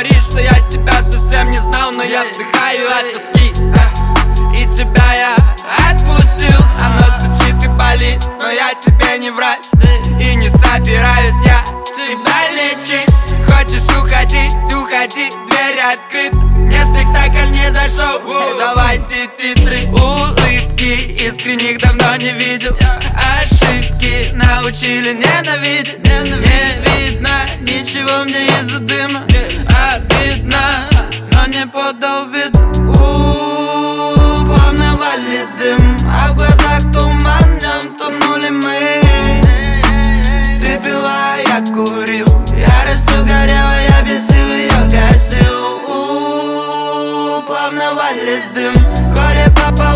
говоришь, что я тебя совсем не знал, но я вздыхаю от тоски. И тебя я отпустил, оно стучит и болит, но я тебе не врач. И не собираюсь я тебя лечить. Хочешь уходить, уходи, дверь открыта. Мне спектакль не зашел, давайте титры. Улыбки искренних давно не видел. Ошибки научили ненавидеть. Не видно ничего мне из-за дыма. Обидно, но не подал вид. Плавно валит дым, а в глазах туманом тонули мы. Ты пила, я курил, яростью горела, я бесил ее, гасил. Плавно валит дым, горе попало.